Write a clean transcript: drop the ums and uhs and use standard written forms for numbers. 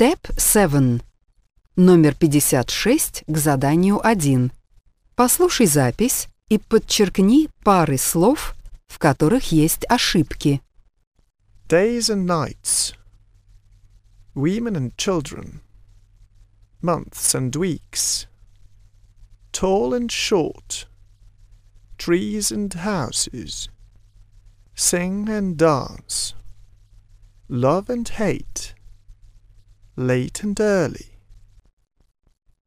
Step 7. Номер 56 к заданию 1. Послушай запись и подчеркни пары слов, в которых есть ошибки. Days and nights. Women and children. Months and weeks. Tall and short. Trees and houses. Sing and dance. Love and hate. Late and early.